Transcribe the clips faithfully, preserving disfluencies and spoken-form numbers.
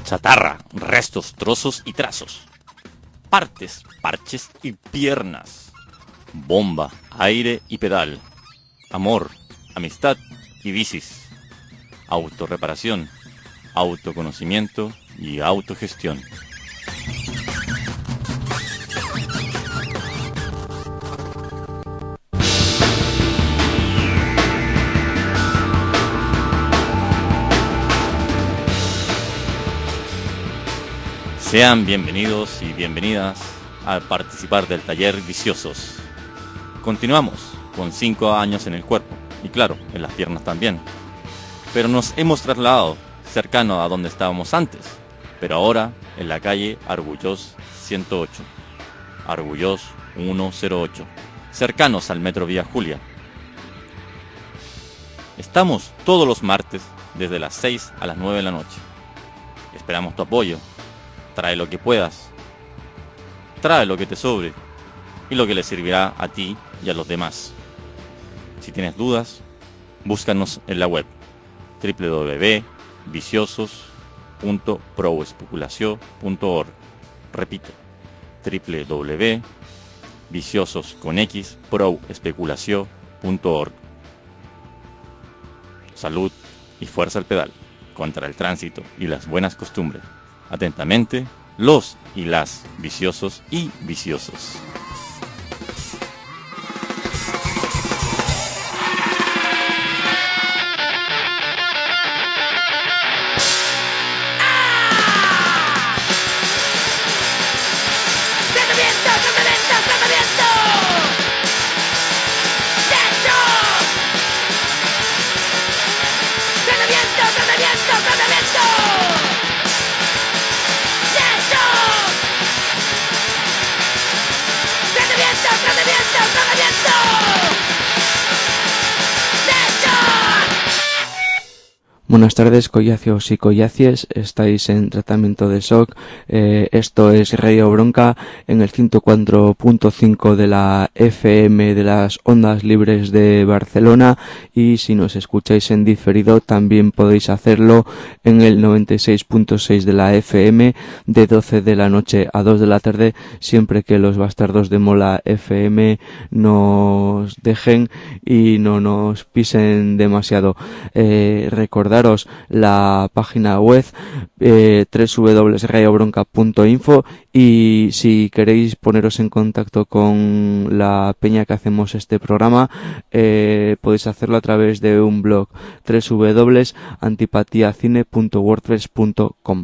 chatarra, restos, trozos y trazos. Partes, parches y piernas. Bomba, aire y pedal. Amor, amistad y bicis. Autorreparación, autoconocimiento y autogestión. Sean bienvenidos y bienvenidas a participar del taller Viciosos. Continuamos con cinco años en el cuerpo y claro, en las piernas también. Pero nos hemos trasladado cercano a donde estábamos antes, pero ahora en la calle Argullós ciento ocho, Argullós ciento ocho, cercanos al Metro Vía Julia. Estamos todos los martes desde las seis a las nueve de la noche. Esperamos tu apoyo. Trae lo que puedas, trae lo que te sobre y lo que le servirá a ti y a los demás. Si tienes dudas, búscanos en la web doble u doble u doble u punto viciosos punto pro especulación punto org. Repito, doble u doble u doble u punto viciosos con x pro especulación punto org. Salud y fuerza al pedal contra el tránsito y las buenas costumbres. Atentamente, los y las viciosos y viciosos. Buenas tardes, collacios y collacies, estáis en tratamiento de shock, eh, esto es Radio Bronca en el ciento cuatro punto cinco de la F M de las ondas libres de Barcelona, y si nos escucháis en diferido también podéis hacerlo en el noventa y seis punto seis de la F M de doce de la noche a dos de la tarde, siempre que los bastardos de Mola F M nos dejen y no nos pisen demasiado. Eh, recordad la página web eh, doble u doble u doble u punto radio bronca punto info, y si queréis poneros en contacto con la peña que hacemos este programa, eh, podéis hacerlo a través de un blog doble u doble u doble u punto antipatiacine punto wordpress punto com.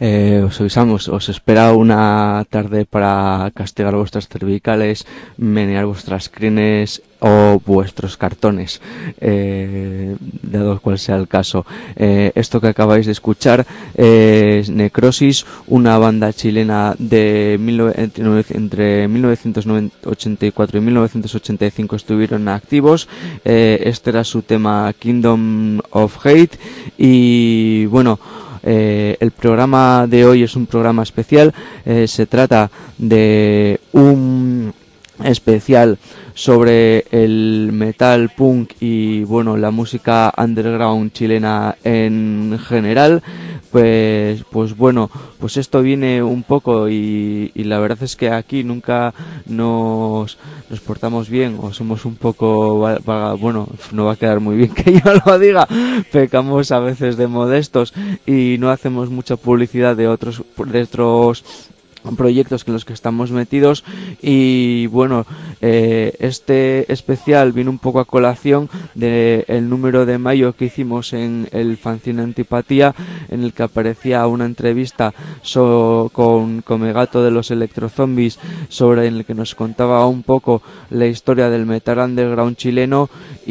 Eh, os avisamos, os espera una tarde para castigar vuestras cervicales, menear vuestras crines o vuestros cartones, eh, dado cual sea el caso. Eh, esto que acabáis de escuchar eh, es Necrosis, una banda chilena de mil, entre, entre mil novecientos ochenta y cuatro y mil novecientos ochenta y cinco estuvieron activos. Eh, este era su tema Kingdom of Hate y bueno, Eh, el programa de hoy es un programa especial. Eh, se trata de un especial sobre el metal punk y bueno, la música underground chilena en general. Pues, pues bueno, pues esto viene un poco y, y la verdad es que aquí nunca nos, nos portamos bien o somos un poco, va, va, bueno, no va a quedar muy bien que yo lo diga, pecamos a veces de modestos y no hacemos mucha publicidad de otros, de otros proyectos en los que estamos metidos y bueno, eh, este especial viene un poco a colación del número de mayo que hicimos en el fanzine Antipatía, en el que aparecía una entrevista so, con Comegato de los Electrozombies, sobre en el que nos contaba un poco la historia del metal underground chileno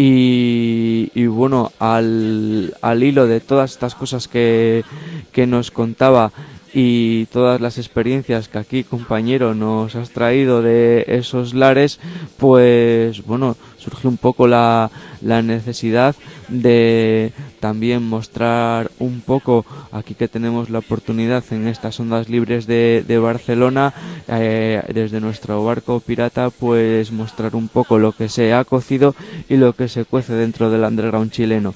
y, y bueno, al, al hilo de todas estas cosas que, que nos contaba y todas las experiencias que aquí, compañero, nos has traído de esos lares, pues bueno, surge un poco la, la necesidad de también mostrar un poco, aquí que tenemos la oportunidad en estas ondas libres de, de Barcelona, eh, desde nuestro barco pirata, pues mostrar un poco lo que se ha cocido y lo que se cuece dentro del underground chileno.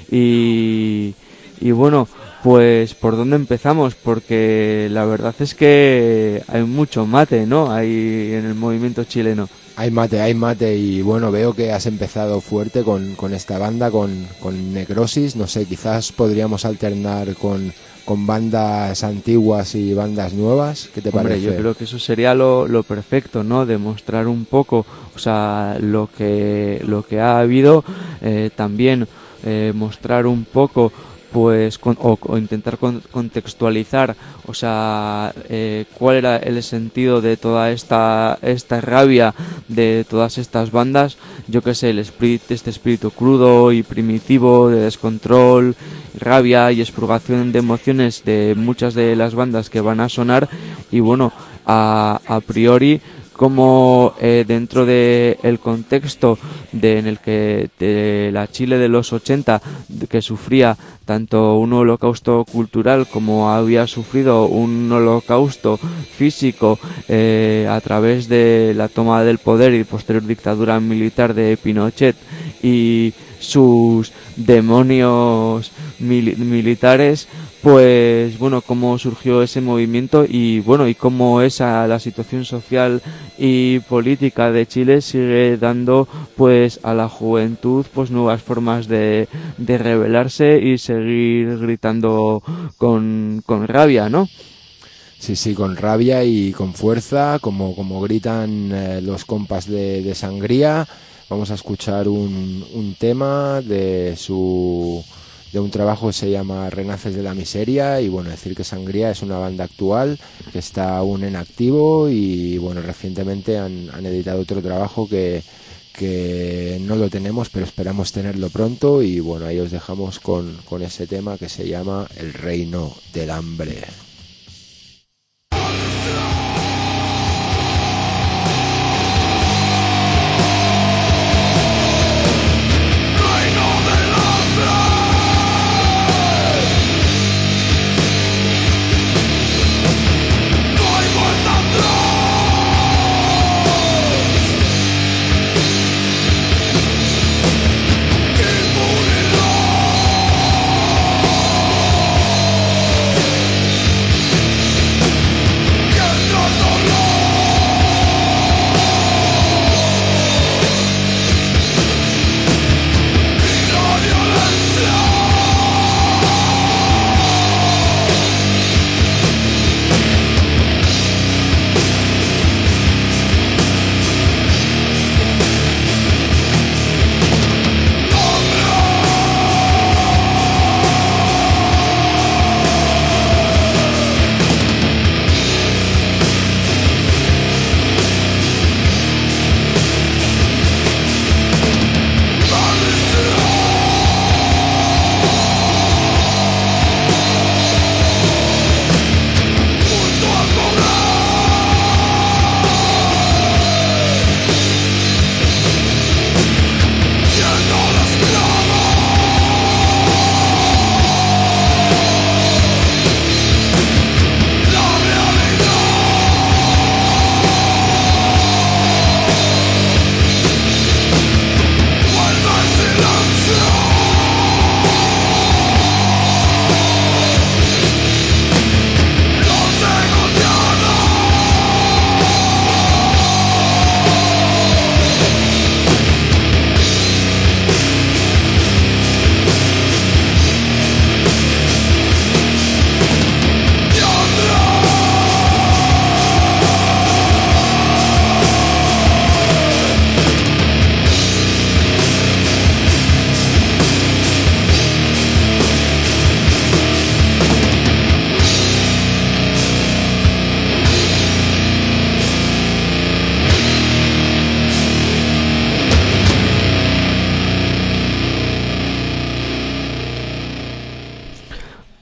Y, y bueno, pues ¿por dónde empezamos? Porque la verdad es que hay mucho mate, ¿no? Hay en el movimiento chileno. Hay mate, hay mate y bueno, veo que has empezado fuerte con, con esta banda, con, con Necrosis. No sé, quizás podríamos alternar con, con bandas antiguas y bandas nuevas. ¿Qué te Hombre, parece? yo creo que eso sería lo, lo perfecto, ¿no? Demostrar un poco, o sea, lo que, lo que ha habido, eh, también eh, mostrar un poco pues con, o, o intentar con, contextualizar, o sea, eh, cuál era el sentido de toda esta esta rabia de todas estas bandas. Yo que sé, el espíritu, este espíritu crudo y primitivo de descontrol, rabia y expurgación de emociones de muchas de las bandas que van a sonar. Y bueno, a, a priori, como eh, dentro de el contexto de, en el que de la Chile de los ochenta, que sufría tanto un holocausto cultural como había sufrido un holocausto físico eh, a través de la toma del poder y posterior dictadura militar de Pinochet y sus demonios mil- militares, pues bueno, cómo surgió ese movimiento y bueno, y cómo esa la situación social y política de Chile sigue dando pues a la juventud pues nuevas formas de, de rebelarse y seguir gritando con, con rabia, ¿no? Sí, sí, con rabia y con fuerza, como, como gritan eh, los compas de, de Sangría. Vamos a escuchar un, un tema de su de un trabajo que se llama Renaces de la Miseria y bueno, decir que Sangría es una banda actual que está aún en activo y bueno, recientemente han, han editado otro trabajo que, que no lo tenemos pero esperamos tenerlo pronto y bueno, ahí os dejamos con, con ese tema que se llama El Reino del Hambre. Impunidad.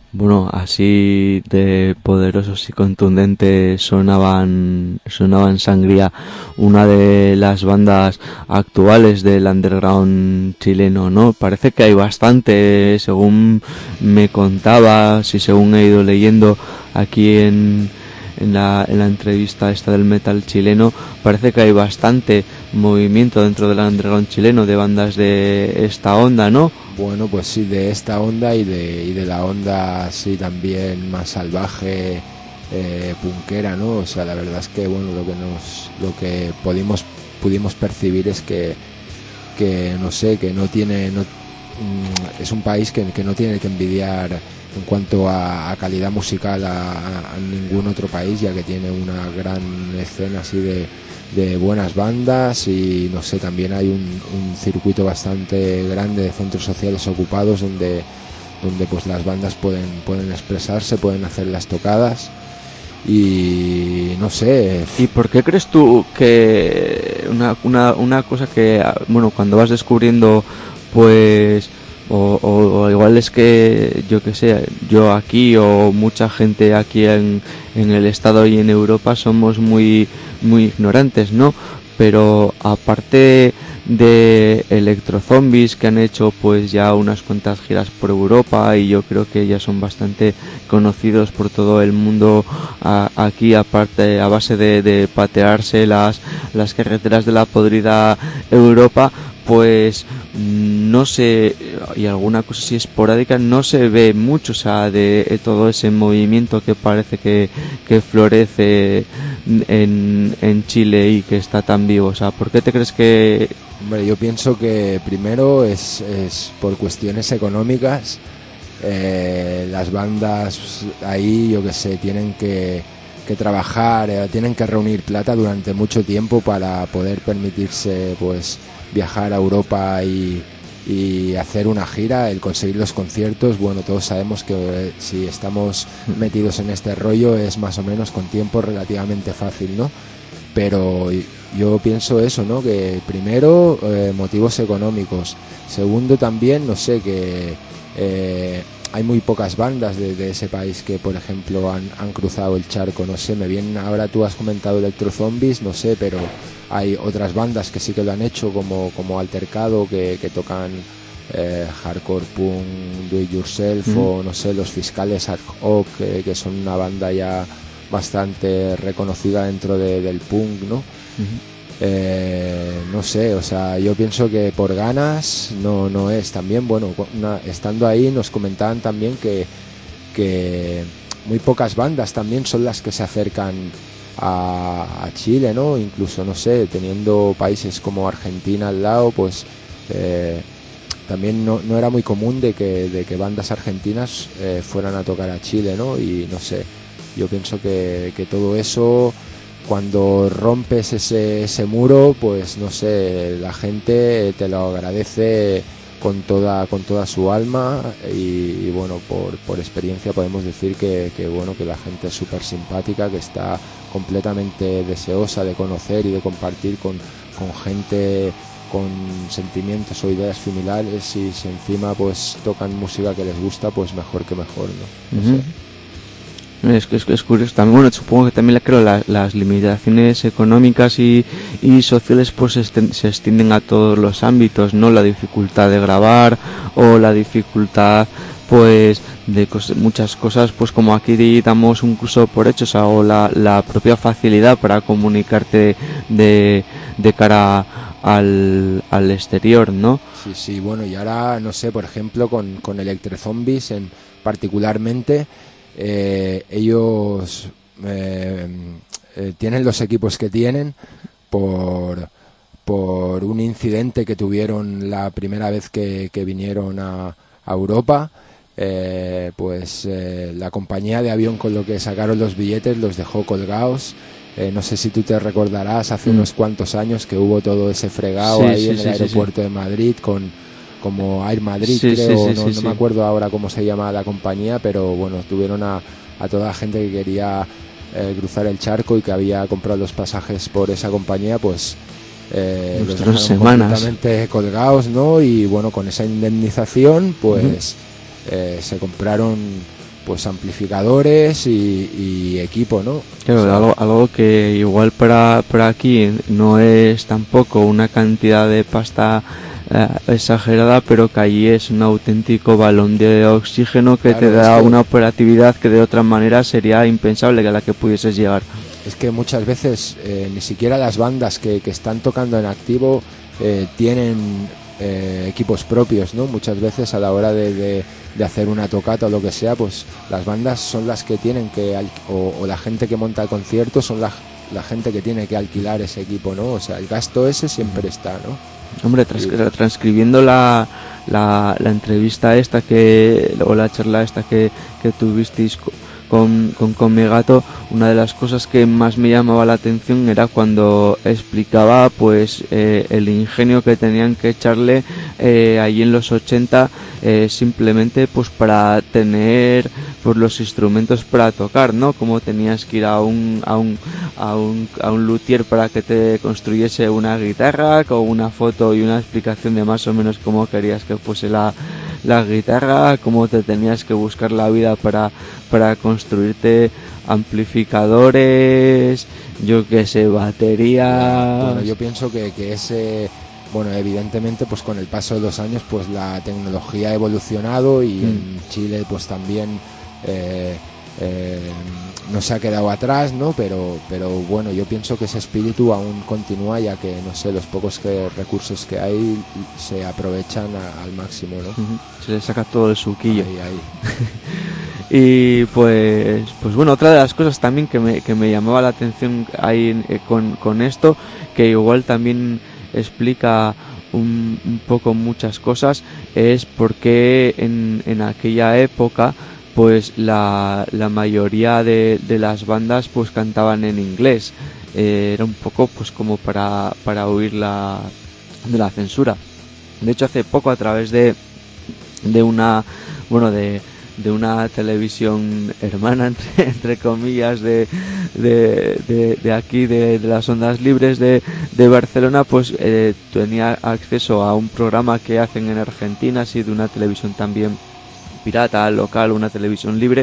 Bueno, así de poderosos y contundentes sonaban, sonaban Sangría, una de las bandas actuales del underground chileno, ¿no? Parece que hay bastante, según me contabas y según he ido leyendo aquí en, en la, en la entrevista esta del metal chileno, parece que hay bastante movimiento dentro del underground chileno de bandas de esta onda, ¿no? Bueno, pues sí, de esta onda y de, y de la onda así también más salvaje, eh, punkera, ¿no? O sea, la verdad es que, bueno, lo que nos, lo que pudimos, pudimos percibir es que, que no sé, que no tiene, no, mm, es un país que, que no tiene que envidiar en cuanto a, a calidad musical a, a ningún otro país, ya que tiene una gran escena así de de buenas bandas y no sé, también hay un, un circuito bastante grande de centros sociales ocupados donde donde pues las bandas pueden pueden expresarse, pueden hacer las tocadas y no sé. ¿Y por qué crees tú que una, una, una cosa que, bueno, cuando vas descubriendo pues O, o, o igual es que yo que sé, yo aquí o mucha gente aquí en, en el estado y en Europa somos muy muy ignorantes, ¿no? Pero aparte de Electrozombies, que han hecho pues ya unas cuantas giras por Europa y yo creo que ya son bastante conocidos por todo el mundo a, aquí, aparte a base de, de patearse las, las carreteras de la podrida Europa, pues no sé, y alguna cosa así esporádica, no se ve mucho, o sea, de, de todo ese movimiento que parece que, que florece en, en Chile y que está tan vivo. O sea, ¿por qué te crees que...? Hombre, yo pienso que primero es, es por cuestiones económicas. Eh, las bandas ahí, yo que sé, tienen que, que trabajar, eh, tienen que reunir plata durante mucho tiempo para poder permitirse, pues, viajar a Europa y, y hacer una gira, el conseguir los conciertos. Bueno, todos sabemos que eh, si estamos metidos en este rollo es más o menos con tiempo relativamente fácil, ¿no? Pero yo pienso eso, ¿no? Que primero eh, motivos económicos, segundo también, no sé, que eh, hay muy pocas bandas de, de ese país que, por ejemplo, han, han cruzado el charco, no sé, me vienen, ahora tú has comentado Electrozombies, no sé, pero hay otras bandas que sí que lo han hecho, como, como Altercado, que, que tocan eh, hardcore punk, do it yourself, mm. o no sé, los Fiscales Ad Hoc, que, que son una banda ya bastante reconocida dentro de, del punk, ¿no? Uh-huh. Eh, no sé, o sea, yo pienso que por ganas no, no es. También, bueno, una, estando ahí nos comentaban también que, que muy pocas bandas también son las que se acercan a, a Chile, ¿no? Incluso, no sé, teniendo países como Argentina al lado, pues eh, también no, no era muy común de que, de que bandas argentinas eh, fueran a tocar a Chile, ¿no? Y no sé, yo pienso que, que todo eso, cuando rompes ese, ese muro, pues no sé, la gente te lo agradece con toda con toda su alma y, y bueno, por, por experiencia podemos decir que, que bueno, que la gente es súper simpática, que está completamente deseosa de conocer y de compartir con, con gente con sentimientos o ideas similares, y si encima pues tocan música que les gusta, pues mejor que mejor, ¿no? No uh-huh. sé. Es, es, es curioso también, bueno, supongo que también creo la, las limitaciones económicas y, y sociales pues se, estén, se extienden a todos los ámbitos, ¿no? La dificultad de grabar o la dificultad pues de cos- muchas cosas, pues como aquí damos un curso por hecho, o sea, o la, la propia facilidad para comunicarte de, de cara al, al exterior, ¿no? Sí, sí, bueno, y ahora, no sé, por ejemplo, con, con Electrozombies en particularmente, Eh, ellos eh, eh, tienen los equipos que tienen por, por un incidente que tuvieron la primera vez que, que vinieron a, a Europa. Eh, pues eh, la compañía de avión con lo que sacaron los billetes los dejó colgados. Eh, no sé si tú te recordarás hace mm. unos cuantos años que hubo todo ese fregado sí, ahí sí, en el sí, aeropuerto sí, sí. de Madrid con como Air Madrid, sí, creo, sí, sí, no, sí, no sí. me acuerdo ahora cómo se llama la compañía, pero bueno, tuvieron a, a toda la gente que quería eh, cruzar el charco y que había comprado los pasajes por esa compañía, pues eh, los dejaron semanas. completamente colgados, ¿no? Y bueno, con esa indemnización, pues uh-huh. eh, se compraron pues amplificadores y, y equipo, ¿no? Claro, o sea, algo, algo que igual para, para aquí no es tampoco una cantidad de pasta eh, exagerada, pero que allí es un auténtico balón de oxígeno que Claro, te da es que, una operatividad que de otra manera sería impensable que a la que pudieses llegar. Es que muchas veces eh, ni siquiera las bandas que, que están tocando en activo eh, tienen eh, equipos propios, ¿no? Muchas veces a la hora de, de, de hacer una tocata o lo que sea, pues las bandas son las que tienen que, o, o la gente que monta el concierto son la, la gente que tiene que alquilar ese equipo, ¿no? O sea, el gasto ese siempre está, ¿no? Hombre, trans transcribiendo la, la, la entrevista esta que, o la charla esta que, que tuvisteis con, con, con mi gato, una de las cosas que más me llamaba la atención era cuando explicaba pues eh, el ingenio que tenían que echarle eh, allí en los ochenta eh, simplemente pues para tener pues los instrumentos para tocar, ¿no? Como tenías que ir a un a un a un a un luthier para que te construyese una guitarra con una foto y una explicación de más o menos cómo querías que fuese la la guitarra, cómo te tenías que buscar la vida para para construirte amplificadores, yo que sé, baterías. Bueno, yo pienso que, que ese, bueno, evidentemente, pues con el paso de los años, pues la tecnología ha evolucionado y mm. en Chile, pues también eh, eh, no se ha quedado atrás, ¿no? Pero, pero bueno, yo pienso que ese espíritu aún continúa, ya que, no sé, los pocos que, recursos que hay se aprovechan a, al máximo, ¿no? Uh-huh. Se le saca todo el suquillo. Ahí, ahí. Y pues pues bueno, otra de las cosas también que me, que me llamaba la atención ahí eh, con, con esto, que igual también explica un, un poco muchas cosas, es porque en, en aquella época pues la, la mayoría de, de las bandas pues cantaban en inglés. Eh, era un poco pues como para, para huir la, de la censura. De hecho, hace poco, a través de, de una, bueno, de de una televisión hermana, entre, entre comillas, de, de, de, de aquí, de, de las ondas libres de, de Barcelona, pues eh, tenía acceso a un programa que hacen en Argentina, así de una televisión también pirata, local, una televisión libre,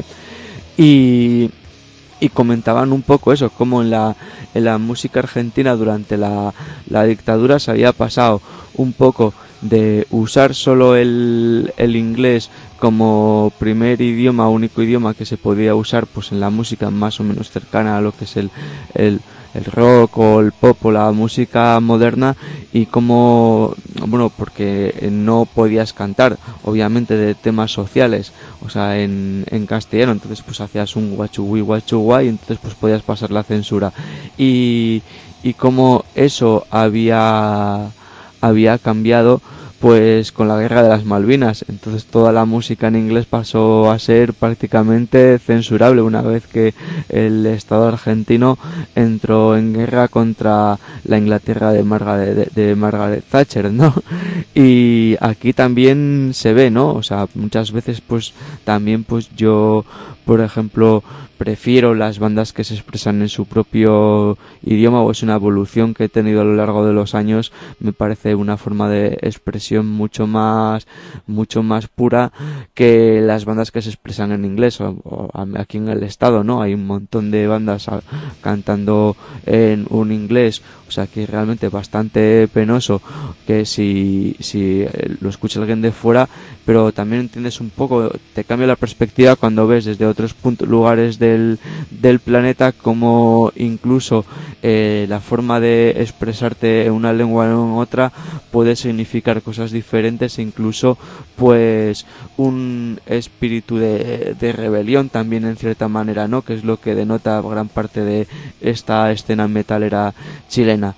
y, y comentaban un poco eso, cómo en la, en la música argentina durante la, la dictadura se había pasado un poco de usar solo el, el inglés como primer idioma, único idioma que se podía usar pues en la música más o menos cercana a lo que es el, el, el rock o el pop o la música moderna, y como, bueno, porque no podías cantar obviamente de temas sociales, o sea, en, en castellano, entonces pues hacías un guachugui guachugua y entonces pues podías pasar la censura, y, y como eso había había cambiado pues con la guerra de las Malvinas, entonces toda la música en inglés pasó a ser prácticamente censurable una vez que el Estado argentino entró en guerra contra la Inglaterra de Margaret, de, de Margaret Thatcher, ¿no? Y aquí también se ve, ¿no? O sea, muchas veces pues también pues yo, por ejemplo, prefiero las bandas que se expresan en su propio idioma, o es una evolución que he tenido a lo largo de los años. Me parece una forma de expresión mucho más mucho más pura que las bandas que se expresan en inglés, o, o aquí en el estado, ¿no? Hay un montón de bandas a, cantando en un inglés, o sea que realmente bastante penoso que si, si lo escucha alguien de fuera, pero también entiendes un poco, te cambia la perspectiva cuando ves desde otros puntos, lugares del, del planeta, como incluso eh, la forma de expresarte en una lengua o en otra puede significar cosas diferentes, e incluso pues un espíritu de, de rebelión también en cierta manera, ¿no? Que es lo que denota gran parte de esta escena metalera chilena.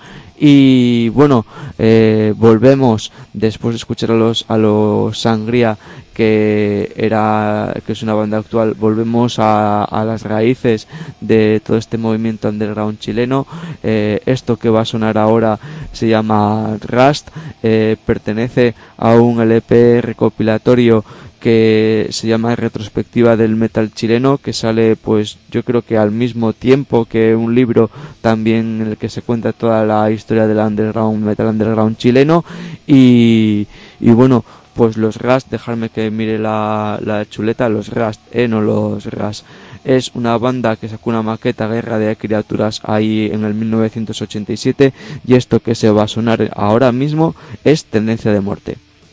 Y bueno, eh, volvemos después de escuchar a los a los Sangría, que era que es una banda actual. Volvemos a, a las raíces de todo este movimiento underground chileno. Eh, esto que va a sonar ahora se llama Rust, eh, pertenece a un L P recopilatorio que se llama Retrospectiva del Metal Chileno, que sale pues yo creo que al mismo tiempo que un libro también en el que se cuenta toda la historia del underground, metal underground chileno, y, y bueno, pues los Rust, dejarme que mire la, la chuleta, los Rust, eh, no los Rust. Es una banda que sacó una maqueta, Guerra de Criaturas, ahí en el mil novecientos ochenta y siete, y esto que se va a sonar ahora mismo es Tendencia de Muerte.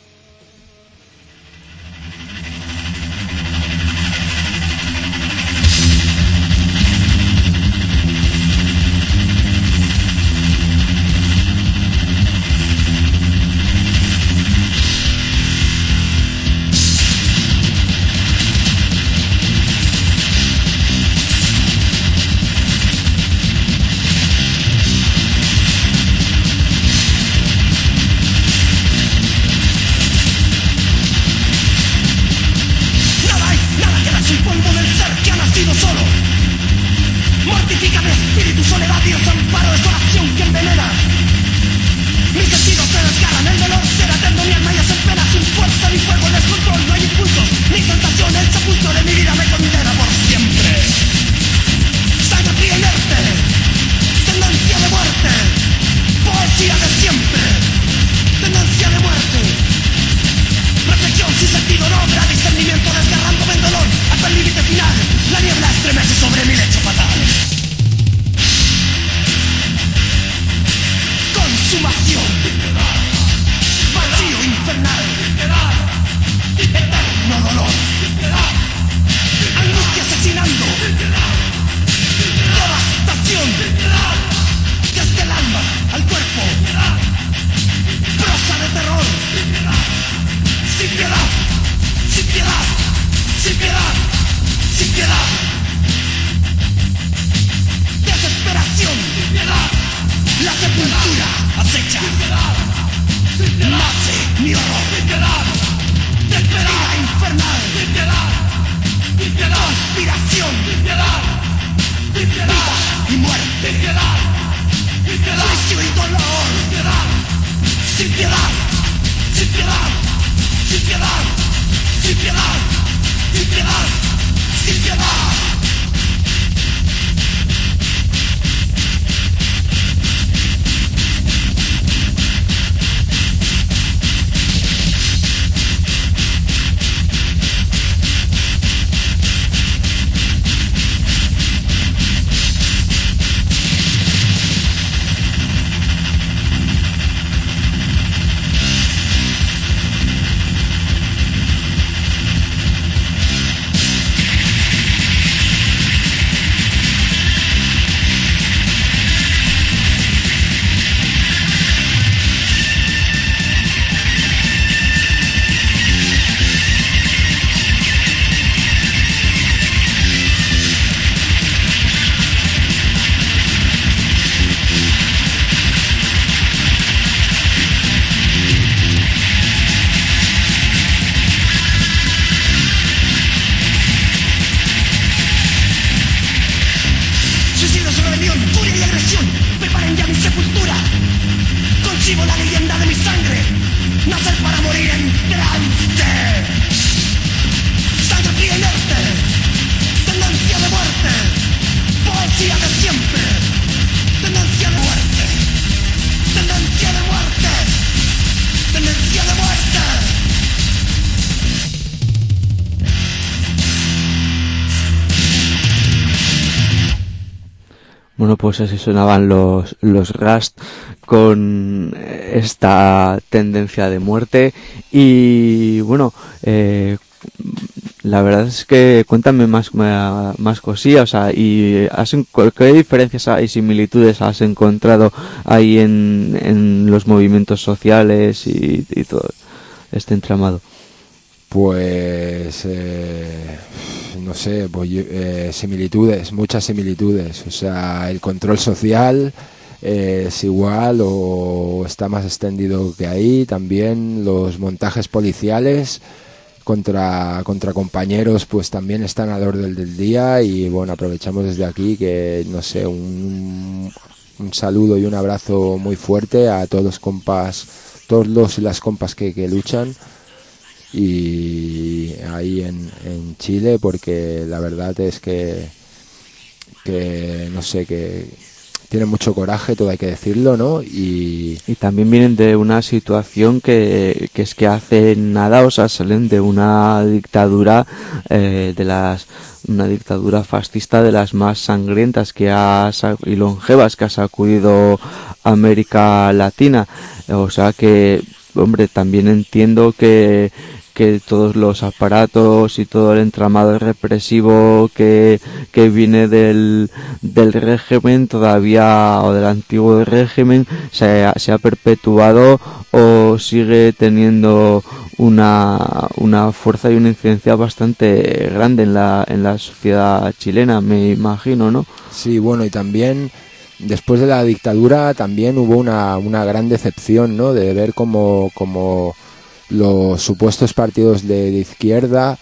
Bueno, pues así sonaban los, los Rust con esta tendencia de muerte. Y bueno, eh, la verdad es que cuéntame más, más cosillas, o sea, y has, ¿qué diferencias y similitudes has encontrado ahí en, en los movimientos sociales y, y todo este entramado? Pues eh, no sé, pues, eh, similitudes, muchas similitudes. O sea, el control social eh, es igual o está más extendido que ahí. También los montajes policiales contra contra compañeros pues también están al orden del día. Y bueno, aprovechamos desde aquí que, no sé, un, un saludo y un abrazo muy fuerte a todos los compas, todos los y las compas que, que luchan y ahí en, en Chile, porque la verdad es que que no sé, que, tienen mucho coraje, todo hay que decirlo, ¿no? Y, y también vienen de una situación que, que es que hace nada, o sea, salen de una dictadura eh, de las una dictadura fascista de las más sangrientas que ha y longevas que ha sacudido América Latina. O sea que, hombre, también entiendo que que todos los aparatos y todo el entramado represivo que, que viene del, del régimen todavía, o del antiguo régimen, se ha, se ha perpetuado o sigue teniendo una, una fuerza y una incidencia bastante grande en la, en la sociedad chilena, me imagino, ¿no? Sí, bueno, y también después de la dictadura también hubo una, una gran decepción, ¿no? De ver cómo, cómo los supuestos partidos de, de izquierda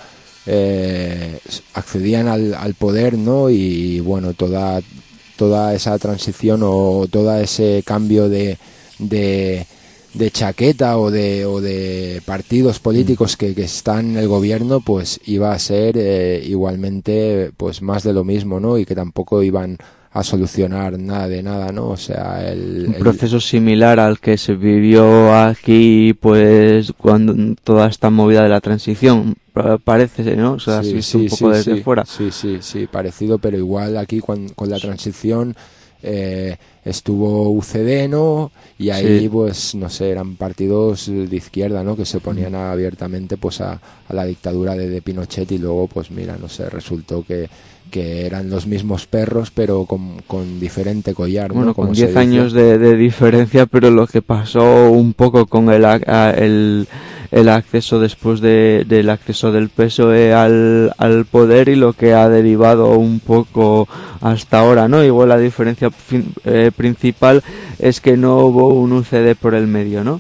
eh, accedían al, al poder, ¿no? Y bueno, toda toda esa transición o todo ese cambio de, de, de chaqueta o de, o de partidos políticos que, que están en el gobierno, pues iba a ser eh, igualmente pues más de lo mismo, ¿no? Y que tampoco iban a solucionar nada de nada, ¿no? O sea, el... Un proceso el... similar al que se vivió aquí, pues, cuando toda esta movida de la transición, parece, ¿no? O sea, sí, así sí, un poco sí, desde sí, fuera. Sí, sí, sí, parecido, pero igual aquí con, con la transición eh, estuvo U C D, ¿no? Y ahí, sí. pues, no sé, eran partidos de izquierda, ¿no? Que se oponían mm. abiertamente, pues, a, a la dictadura de, de Pinochet, y luego, pues, mira, no sé, resultó que que eran los mismos perros pero con, con diferente collar, ¿no? Bueno, Como con diez años de, de diferencia, pero lo que pasó un poco con el, el, el acceso después de, del acceso del P S O E al, al poder y lo que ha derivado un poco hasta ahora, ¿no? Igual la diferencia eh, principal es que no hubo un U C D por el medio, ¿no?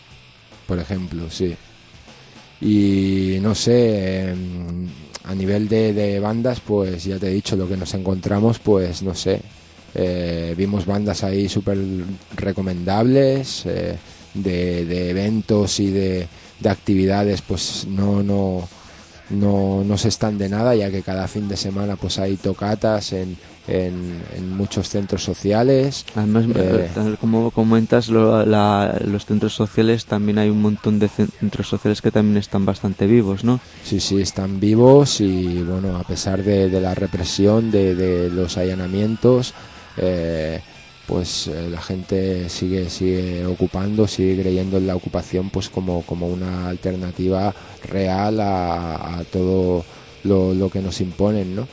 Por ejemplo, sí. Y no sé... Eh, a nivel de, de bandas, pues ya te he dicho lo que nos encontramos, pues no sé, eh, vimos bandas ahí súper recomendables, eh, de, de eventos y de, de actividades, pues no, no, no, no se están de nada, ya que cada fin de semana pues hay tocatas en, en, en muchos centros sociales. Además, eh, como comentas, lo, la, los centros sociales, también hay un montón de centros sociales que también están bastante vivos, ¿no? Sí, sí, están vivos y bueno, a pesar de, de la represión, de, de los allanamientos, eh, pues eh, la gente sigue sigue ocupando, sigue creyendo en la ocupación pues como, como una alternativa real a, a todo lo, lo que nos imponen, ¿no?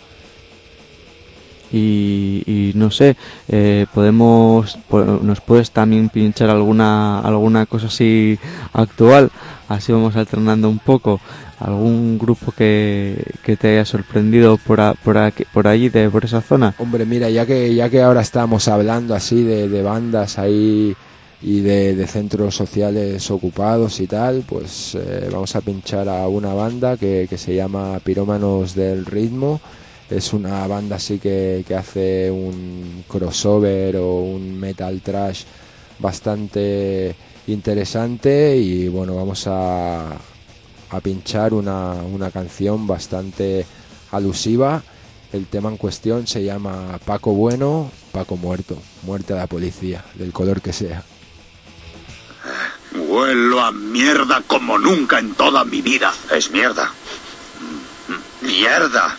Y, y no sé, eh, podemos, nos puedes también pinchar alguna alguna cosa así actual, así vamos alternando un poco, algún grupo que, que te haya sorprendido por a, por aquí, por allí, de por esa zona. Hombre, mira, ya que ya que ahora estamos hablando así de, de bandas ahí y de, de centros sociales ocupados y tal, pues eh, vamos a pinchar a una banda que, que se llama Pirómanos del Ritmo. Es una banda así que, que hace un crossover o un metal thrash bastante interesante y bueno, vamos a, a pinchar una, una canción bastante alusiva. El tema en cuestión se llama Paco Bueno, Paco Muerto, muerte a la policía, del color que sea. Huelo a mierda como nunca en toda mi vida. Es mierda. Mierda.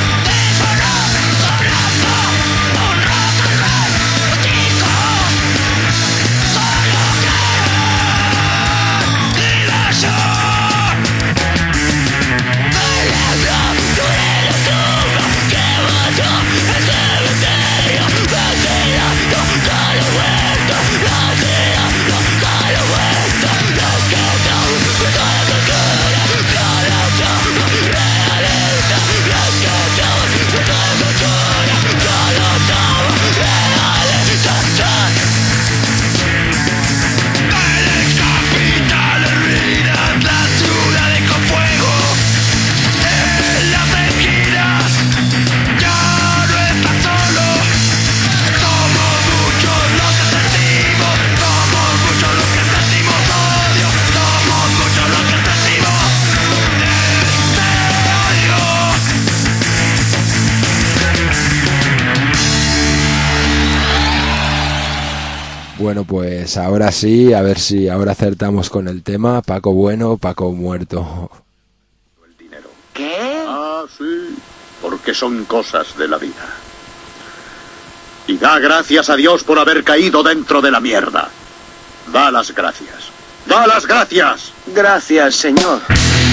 Un rock and roll, Bueno, pues ahora sí, a ver si ahora acertamos con el tema. Paco bueno, Paco muerto. El dinero. ¿Qué? Ah, sí, porque son cosas de la vida. Y da gracias a Dios por haber caído dentro de la mierda. Da las gracias. ¡Da las gracias! Gracias, señor.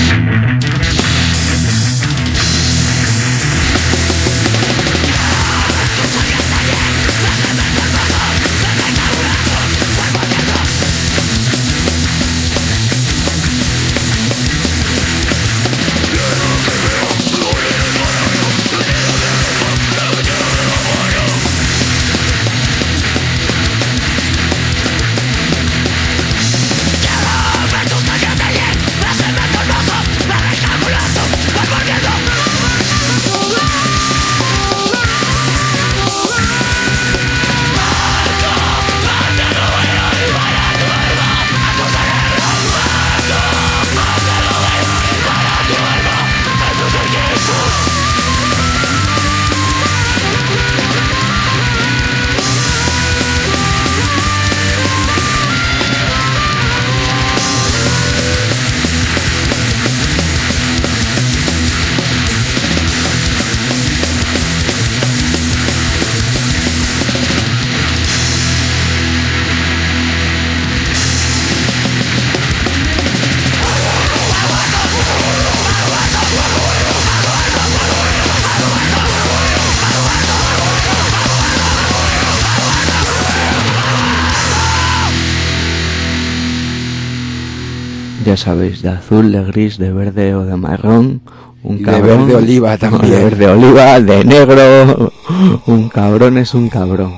Ya sabéis, de azul, de gris, de verde o de marrón, un Y cabrón. de verde oliva también. De verde oliva, de negro, un cabrón es un cabrón.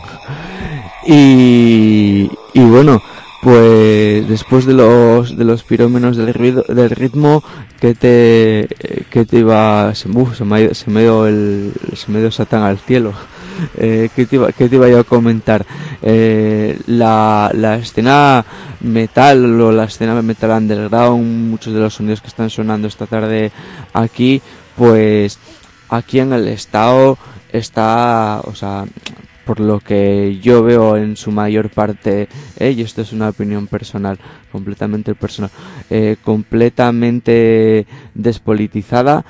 Y, y bueno, pues después de los de los pirómenos del ruido, del ritmo, que te que te iba se, uf, se me ha ido, se me dio el se me dio Satán al cielo. Eh, ¿qué, te iba, ¿Qué te iba yo a comentar? Eh, la, la escena metal o la escena metal underground, muchos de los sonidos que están sonando esta tarde aquí, pues aquí en el estado está, o sea, por lo que yo veo en su mayor parte, eh, y esto es una opinión personal, completamente personal, eh, completamente despolitizada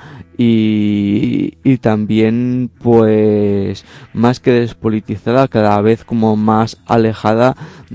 y, y también pues más que despolitizada, cada vez como más alejada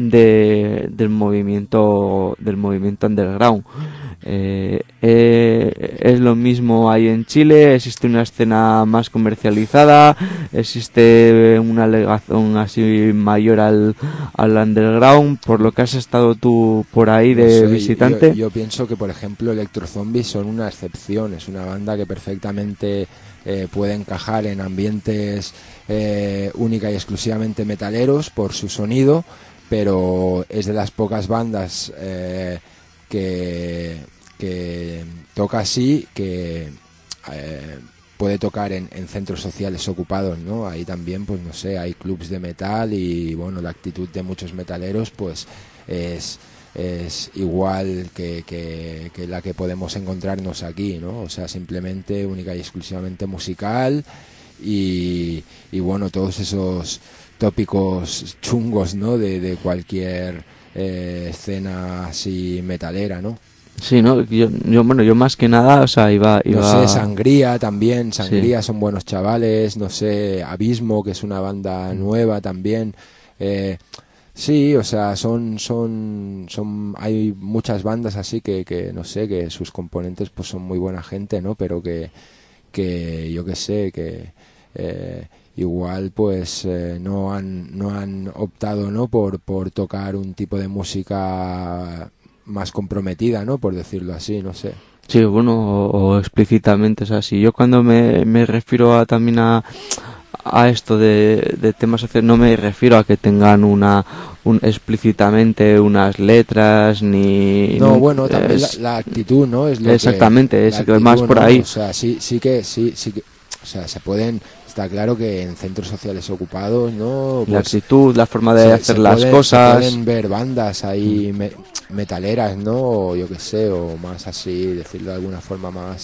de, del movimiento del movimiento underground. Eh, eh, es lo mismo ahí en Chile, existe una escena más comercializada, existe una legazón así mayor al, al underground. Por lo que has estado tú por ahí de No sé, visitante. Yo, yo pienso que, por ejemplo, Electrozombies son una excepción, es una banda que perfectamente eh, puede encajar en ambientes eh, única y exclusivamente metaleros por su sonido, pero es de las pocas bandas eh, que, que toca así, que eh, puede tocar en, en centros sociales ocupados, ¿no? Ahí también, pues no sé, hay clubs de metal y bueno, la actitud de muchos metaleros pues es, es igual que, que, que la que podemos encontrarnos aquí, ¿no? O sea, simplemente única y exclusivamente musical y, y bueno, todos esos tópicos chungos, ¿no? De, de cualquier eh, escena así metalera, ¿no? Sí, no, yo, yo bueno, yo más que nada, o sea, iba, iba... No sé, Sangría también, Sangría sí. Son buenos chavales, no sé, Abismo, que es una banda nueva también, eh, sí, o sea, son, son, son, hay muchas bandas así que, que, no sé, que sus componentes pues son muy buena gente, ¿no? Pero que, que yo qué sé, que eh, igual pues eh, no han, no han optado, ¿no? Por, por tocar un tipo de música más comprometida, ¿no? Por decirlo así, no sé. Sí, bueno, o, o explícitamente, o sea, si yo cuando me, me refiero a, también a, a esto de, de temas sociales, no me refiero a que tengan una un, explícitamente unas letras, ni... No, bueno, también es, la, la actitud, ¿no? Es lo exactamente, que, es actitud, más por ¿no? ahí. O sea, sí, sí que, sí, sí que, o sea, se pueden... Está claro que en centros sociales ocupados, ¿no? Pues la actitud, la forma de se, hacer se las pueden, cosas. Se pueden ver bandas ahí me, metaleras, ¿no? O yo qué sé, o más así, decirlo de alguna forma más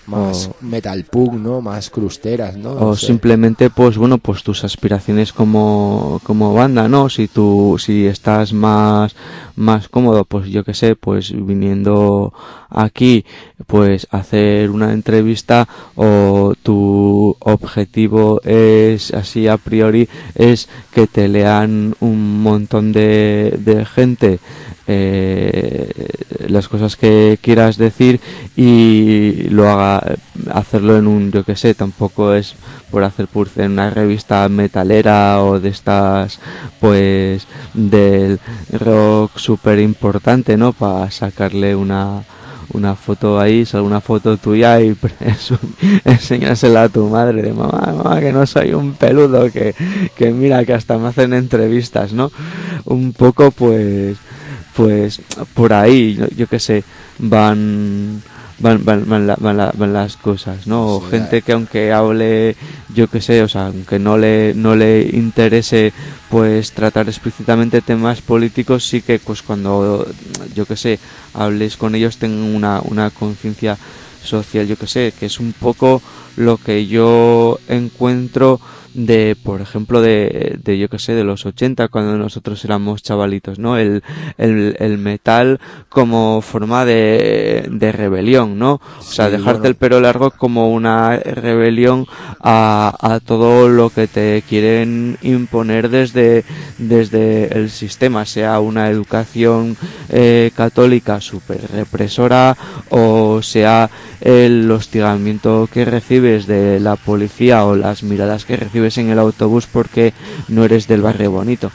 más o, metal punk, ¿no? Más crusteras, ¿no? o No sé. simplemente pues bueno, pues tus aspiraciones como como banda, ¿no? Si tú si estás más más cómodo, pues yo que sé, pues viniendo aquí pues hacer una entrevista, o tu objetivo es así a priori es que te lean un montón de, de gente eh, las cosas que quieras decir, y lo haga hacerlo en un, yo que sé, tampoco es por hacer purce en una revista metalera o de estas pues del rock súper importante, ¿no? Para sacarle una una foto ahí, sale una foto tuya y presu- enseñársela a tu madre de mamá, mamá, que no soy un peludo, que, que mira que hasta me hacen entrevistas, ¿no? Un poco pues pues por ahí, yo, yo qué sé, van van van, van, la- van, la- van las cosas, ¿no? O Sí, gente que aunque hable, yo qué sé, o sea, aunque no le no le interese pues tratar explícitamente temas políticos, sí que pues cuando, yo qué sé, hables con ellos tengan una, una conciencia social, yo que sé, que es un poco lo que yo encuentro de, por ejemplo, de, de yo que sé, de los ochenta, cuando nosotros éramos chavalitos, ¿no? El, el, el metal como forma de, de rebelión, ¿no? O sea, Sí, dejarte bueno. el pelo largo como una rebelión a, a todo lo que te quieren imponer desde, desde el sistema, sea una educación eh, católica súper represora, o sea el hostigamiento que recibes de la policía o las miradas que recibes en el autobús porque no eres del barrio bonito.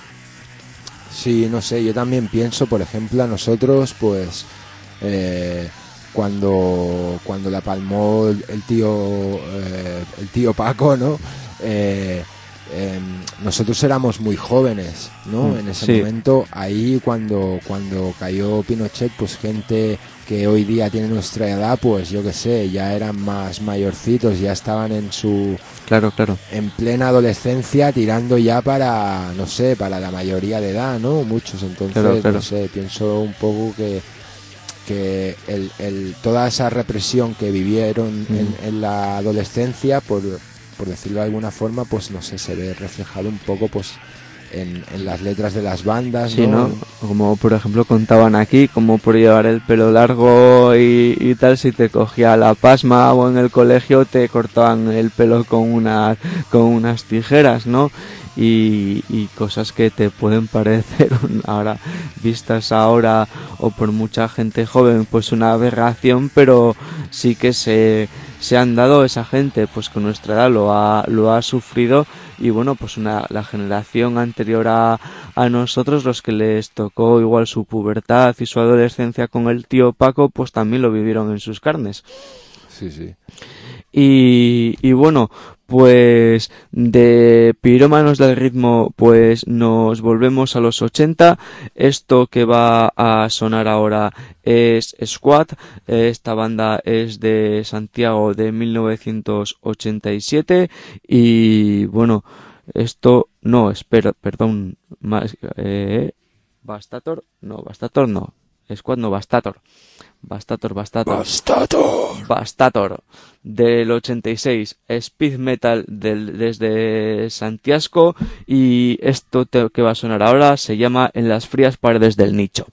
Sí, no sé, yo también pienso, por ejemplo, a nosotros, pues, eh, cuando, cuando la palmó el el tío, eh, el tío Paco, ¿no? Eh, eh, nosotros éramos muy jóvenes, ¿no? Mm, En ese sí. momento, ahí cuando, cuando cayó Pinochet, pues gente que hoy día tiene nuestra edad, pues yo qué sé, ya eran más mayorcitos, ya estaban en su Claro, claro. en plena adolescencia, tirando ya para, no sé, para la mayoría de edad, ¿no? Muchos, entonces, Claro, claro. no sé, pienso un poco que que el, el, toda esa represión que vivieron Mm. en, en la adolescencia, por, por decirlo de alguna forma, pues no sé, se ve reflejado un poco pues en, en las letras de las bandas, Sí, ¿no? ¿no? Como por ejemplo contaban aquí, como por llevar el pelo largo y, y tal, si te cogía la pasma o en el colegio te cortaban el pelo con unas, con unas tijeras, ¿no? Y, y cosas que te pueden parecer un- ahora, vistas ahora o por mucha gente joven, pues una aberración, pero sí que se, se han dado esa gente, pues con nuestra edad lo ha, lo ha sufrido. Y bueno, pues una, la generación anterior a, a nosotros, los que les tocó igual su pubertad y su adolescencia con el tío Paco, pues también lo vivieron en sus carnes. Sí, sí. Y, y bueno, pues de Pirómanos del Ritmo, pues nos volvemos a los ochenta. Esto que va a sonar ahora es Squad. Esta banda es de Santiago de mil novecientos ochenta y siete. Y bueno, esto no, espera, perdón, más, eh, Bastator, no, Bastator no, Squad no, Bastator. Bastator, Bastator. ¡Bastator! Bastator del ochenta y seis, speed metal del, desde Santiago, y esto te, que va a sonar ahora se llama En las frías paredes del nicho.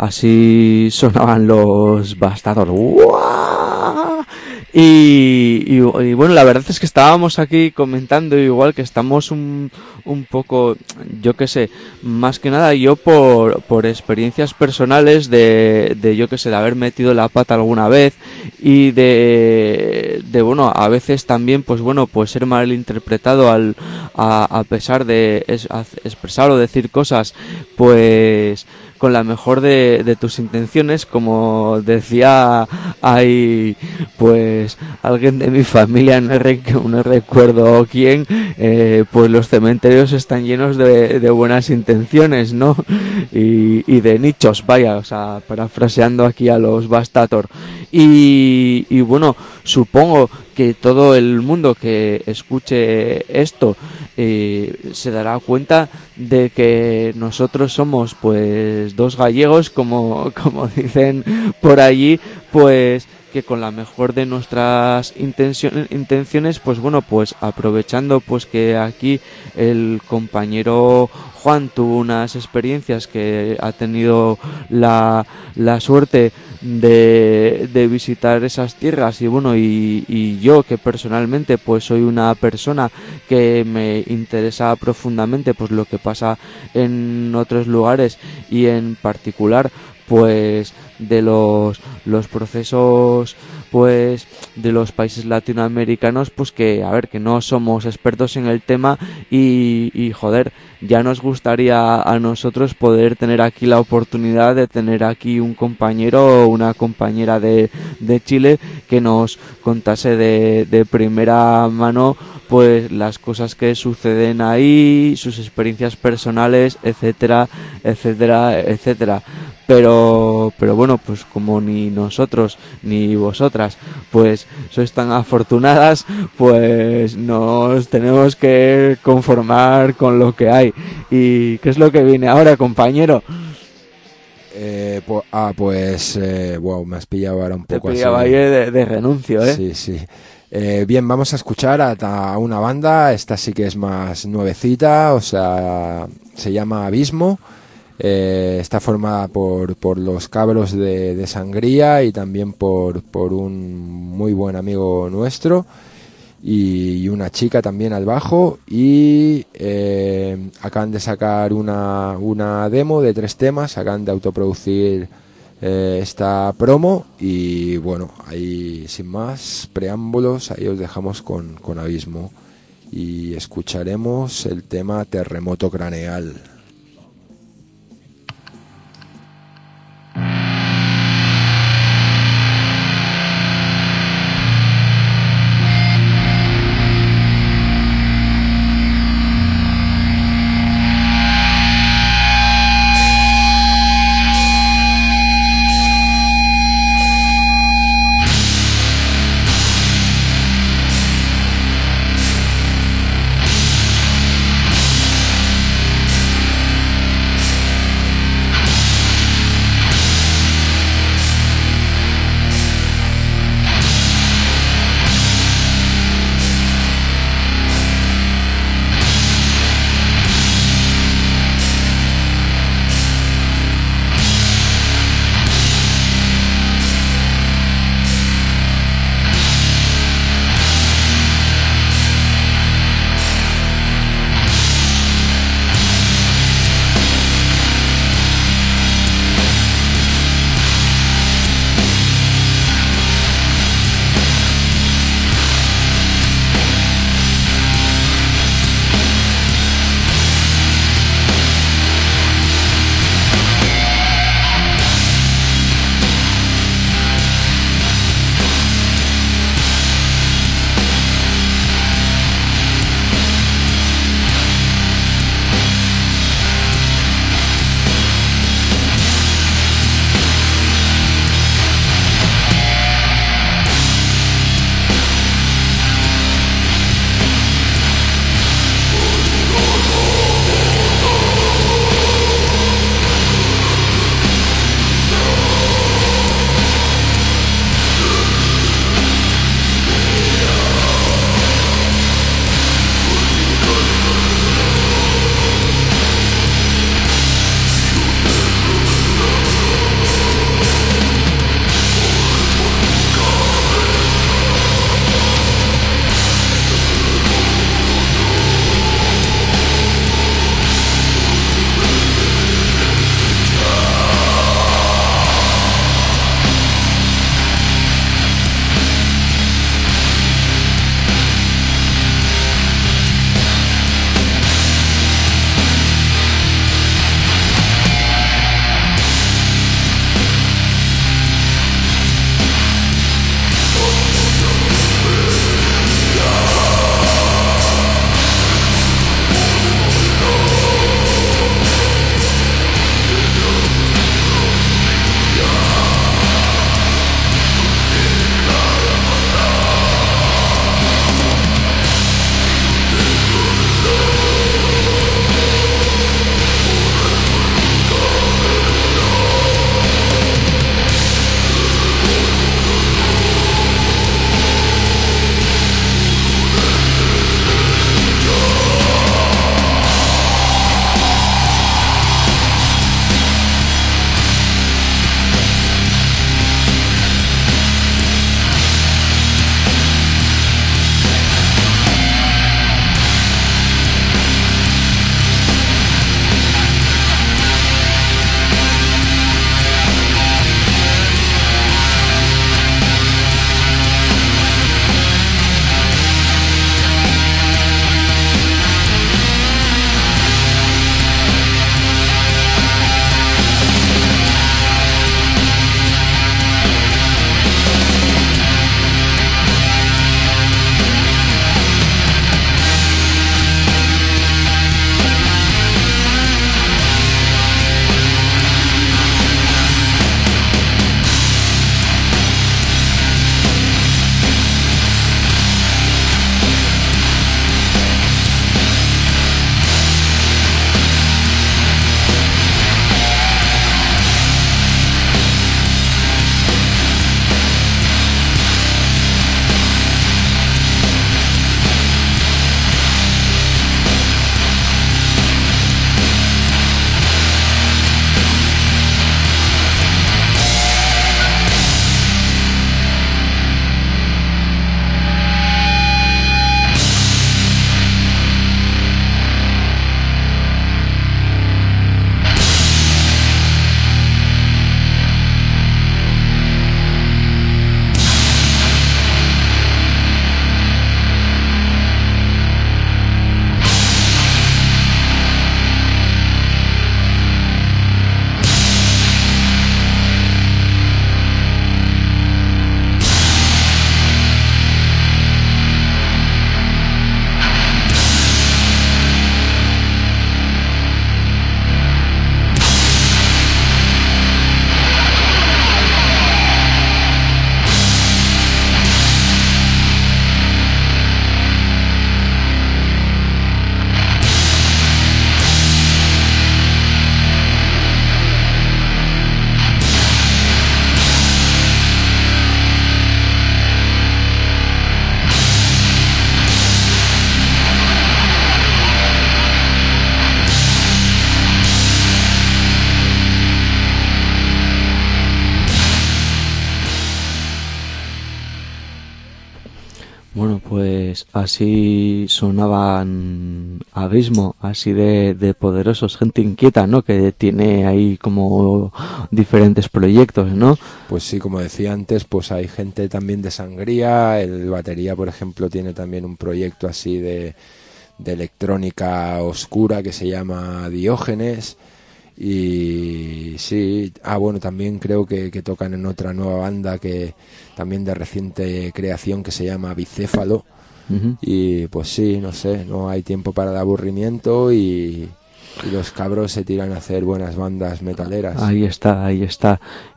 así sonaban los Bastardos. ¡Uah! Y, y, y bueno, la verdad es que estábamos aquí comentando igual que estamos un, un poco, yo qué sé, más que nada yo por, por experiencias personales de, de yo qué sé, de haber metido la pata alguna vez y de, de bueno, a veces también pues bueno, pues ser malinterpretado al, a, a pesar de es, a expresar o decir cosas pues con la mejor de, de tus intenciones, como decía ahí pues alguien de mi familia, no, re, no recuerdo quién, eh, pues los cementerios están llenos de, de buenas intenciones, ¿no? Y, y de nichos, vaya, o sea, parafraseando aquí a los Bastator. Y, y bueno, supongo que todo el mundo que escuche esto eh, se dará cuenta de que nosotros somos pues dos gallegos, como, como dicen por allí, pues que con la mejor de nuestras intenciones, intenciones pues bueno, pues aprovechando pues que aquí el compañero Juan tuvo unas experiencias que ha tenido la, la suerte de, de visitar esas tierras y bueno, y, y yo que personalmente pues soy una persona que me interesa profundamente pues lo que pasa en otros lugares y en particular pues de los los procesos pues de los países latinoamericanos, pues que a ver, que no somos expertos en el tema y, y joder, ya nos gustaría a nosotros poder tener aquí la oportunidad de tener aquí un compañero o una compañera de, de Chile que nos contase de, de primera mano pues las cosas que suceden ahí, sus experiencias personales, etcétera, etcétera, etcétera. Pero, pero bueno, pues como ni nosotros ni vosotras pues sois tan afortunadas, pues nos tenemos que conformar con lo que hay. ¿Y qué es lo que viene ahora, compañero? Eh, pues, ah, pues, eh, wow, me has pillado ahora un poco así. Te pillaba ahí de, de renuncio, ¿eh? Sí, sí. Eh, bien, vamos a escuchar a, a una banda, esta sí que es más nuevecita, o sea, se llama Abismo. Eh, está formada por, por los cabros de, de Sangría y también por, por un muy buen amigo nuestro y, y una chica también al bajo y eh, acaban de sacar una, una demo de tres temas, acaban de autoproducir eh, esta promo y bueno, ahí sin más preámbulos, ahí os dejamos con, con Abismo y escucharemos el tema Terremoto Craneal. Bueno, pues así sonaban Abismo, así de, de poderosos, gente inquieta, ¿no? Que tiene ahí como diferentes proyectos, ¿no? Pues sí, como decía antes, pues hay gente también de Sangría, el batería, por ejemplo, tiene también un proyecto así de, de electrónica oscura que se llama Diógenes. Y sí, ah bueno, también creo que, que tocan en otra nueva banda que también de reciente creación que se llama Bicéfalo. Uh-huh. Y pues sí, no sé, no hay tiempo para el aburrimiento y, y los cabros se tiran a hacer buenas bandas metaleras. Ahí está, ahí está.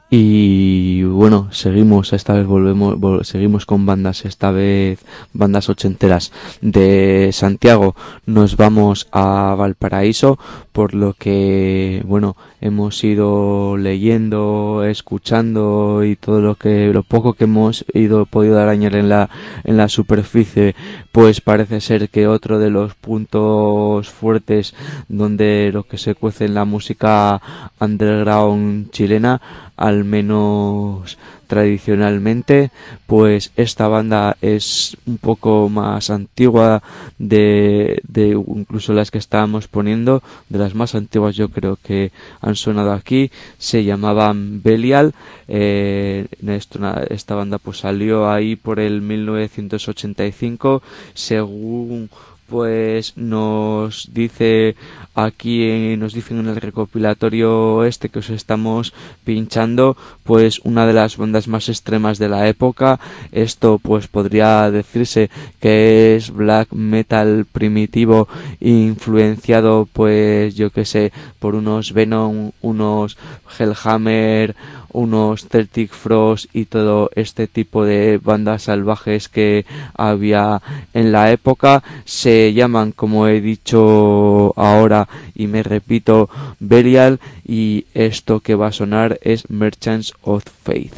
Y bueno, seguimos, esta vez volvemos, vol- seguimos con bandas, esta vez bandas ochenteras. De Santiago nos vamos a Valparaíso, por lo que, bueno, hemos ido leyendo, escuchando y todo lo que, lo poco que hemos ido podido arañar en la, en la superficie, pues parece ser que otro de los puntos fuertes donde lo que se cuece en la música underground chilena, al menos tradicionalmente, pues esta banda es un poco más antigua de, de incluso las que estábamos poniendo, de las más antiguas yo creo que han sonado aquí. Se llamaban Belial. eh, esto, esta banda pues salió ahí por el mil novecientos ochenta y cinco, según pues nos dice aquí, nos dicen en el recopilatorio este que os estamos pinchando, pues una de las bandas más extremas de la época. Esto pues podría decirse que es black metal primitivo, influenciado pues yo que sé por unos Venom, unos Hellhammer, unos Celtic Frost y todo este tipo de bandas salvajes que había en la época. Se llaman, como he dicho ahora y me repito, Belial, y esto que va a sonar es Merchants of Faith.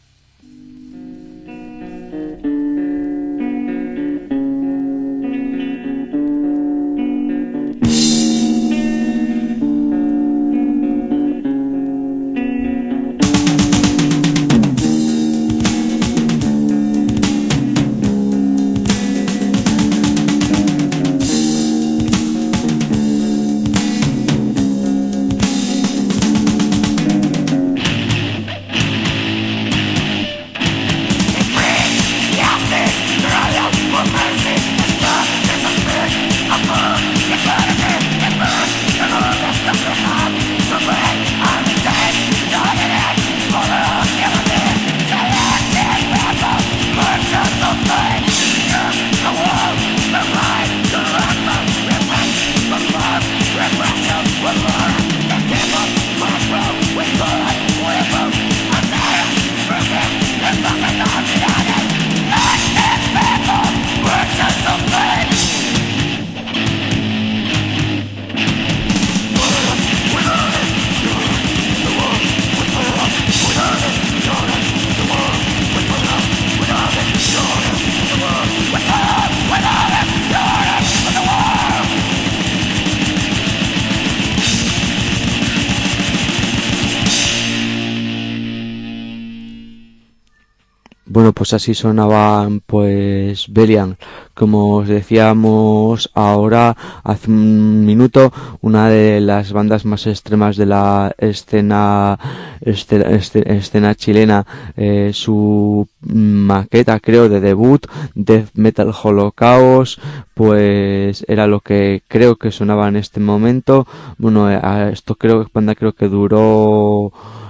Bueno, pues así sonaban pues Belial, como os decíamos ahora hace un minuto, una de las bandas más extremas de la escena escena, escena chilena. Eh, su maqueta, creo, de debut, Death Metal Holocaust, pues era lo que creo que sonaba en este momento. Bueno, esto creo que banda creo que duró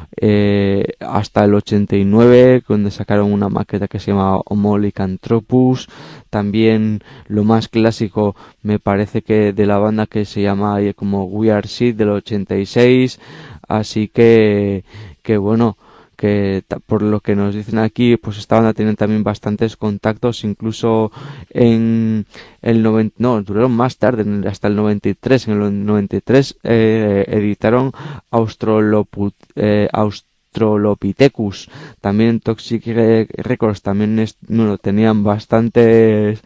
Eh, hasta el ochenta y nueve, donde sacaron una maqueta que se llama Homo Lycanthropus. También lo más clásico me parece que de la banda, que se llama como We Are Seed, del ochenta y seis. Así que que bueno, que por lo que nos dicen aquí, pues esta banda tiene también bastantes contactos, incluso en el noventa, no, duraron más tarde, hasta el noventa y tres. En el noventa y tres eh, editaron Australopithecus, eh, Australopithecus, también Toxic Records, también es, bueno, tenían bastantes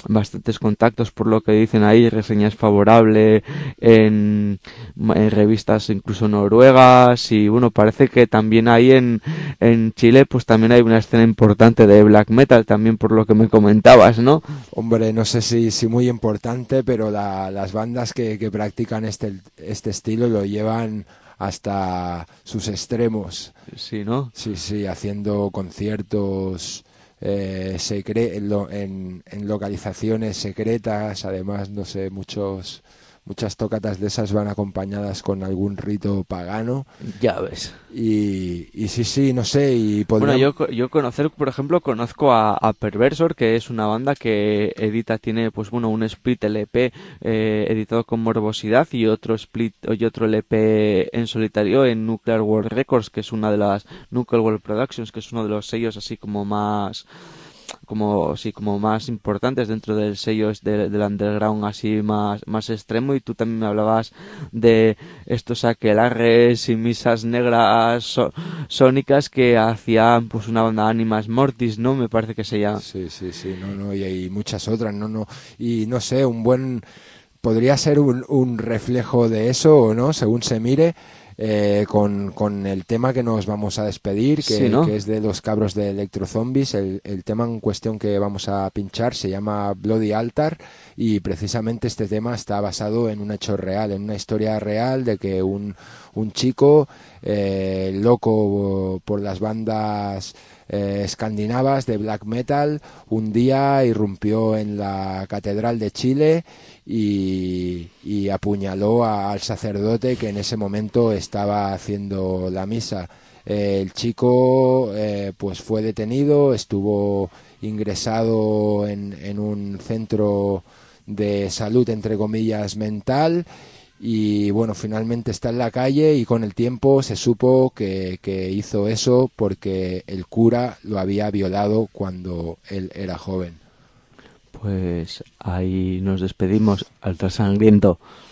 bastantes contactos por lo que dicen ahí, reseñas favorables en, en revistas incluso noruegas, y bueno, parece que también ahí en, en Chile pues también hay una escena importante de black metal, también por lo que me comentabas, ¿no? Hombre, no sé si, si muy importante, pero la, las bandas que, que practican este, este estilo lo llevan hasta sus extremos. Sí, ¿no? Sí, sí, haciendo conciertos eh, secre en, en localizaciones secretas. Además, no sé, muchos muchas tócatas de esas van acompañadas con algún rito pagano. Ya ves. Y, y sí, sí, no sé, y podríamos... Bueno, yo, yo conocer, por ejemplo, conozco a, a Perversor, que es una banda que edita, tiene, pues bueno, un split L P eh, editado con Morbosidad y otro split, y otro L P en solitario en Nuclear World Records, que es una de las, Nuclear World Productions, que es uno de los sellos así como más... como sí como más importantes dentro del sello de, del underground así más más extremo. Y tú también me hablabas de estos aquelarres y misas negras so, sónicas que hacían pues una banda Animas Mortis, ¿no? Me parece que se llama. Sí, sí, sí, no, no, y hay muchas otras, no, no, y no sé, un buen, podría ser un, un reflejo de eso, o no, según se mire. Eh, con, con el tema que nos vamos a despedir, que, sí, ¿no? que es de los cabros de Electrozombies. El, el tema en cuestión que vamos a pinchar se llama Bloody Altar, y precisamente este tema está basado en un hecho real, en una historia real de que un, un chico eh, loco por las bandas eh, escandinavas de black metal un día irrumpió en la Catedral de Chile y, y apuñaló a, al sacerdote que en ese momento estaba haciendo la misa. Eh, el chico eh, pues fue detenido, estuvo ingresado en, en un centro de salud entre comillas mental, y bueno, finalmente está en la calle, y con el tiempo se supo que, que hizo eso porque el cura lo había violado cuando él era joven. Pues ahí nos despedimos, Altar Sangriento.